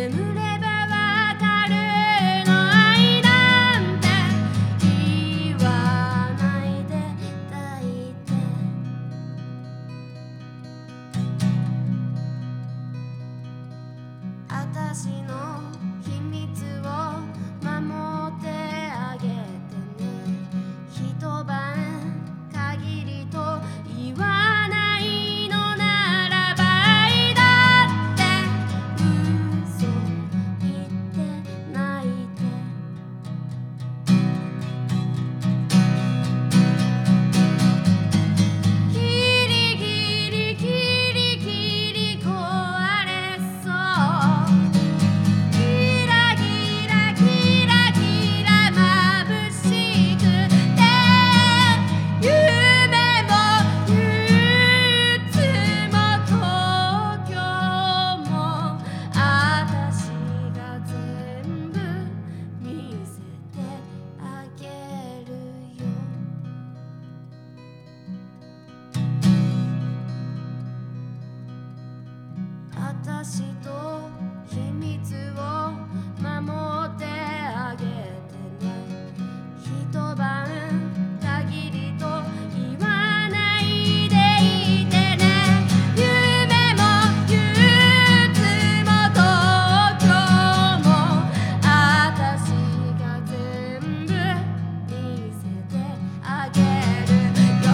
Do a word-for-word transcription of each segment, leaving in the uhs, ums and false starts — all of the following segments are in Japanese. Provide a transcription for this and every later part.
私と秘密を守ってあげてね。一晩限りと言わないでいてね。夢も憂鬱も東京も私が全部見せてあげるよ。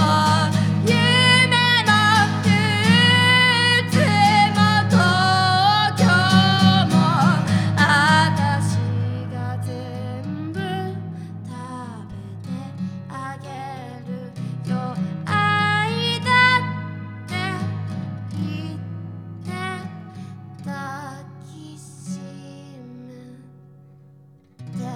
夢も憂鬱も東京も私が全部食べてあげるよ。愛だって言って抱きしめて。